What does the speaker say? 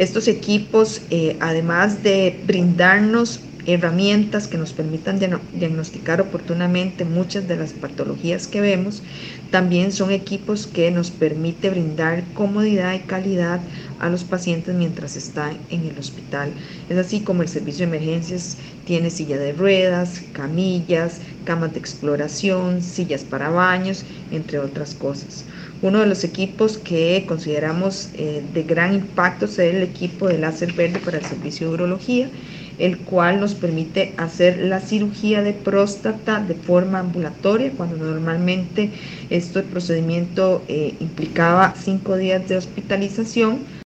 Estos equipos, además de brindarnos herramientas que nos permitan diagnosticar oportunamente muchas de las patologías que vemos, también son equipos que nos permite brindar comodidad y calidad a los pacientes mientras están en el hospital. Es así como el servicio de emergencias tiene silla de ruedas, camillas, camas de exploración, sillas para baños, entre otras cosas. Uno de los equipos que consideramos de gran impacto es el equipo de láser verde para el servicio de urología, el cual nos permite hacer la cirugía de próstata de forma ambulatoria, cuando normalmente este procedimiento implicaba 5 días de hospitalización.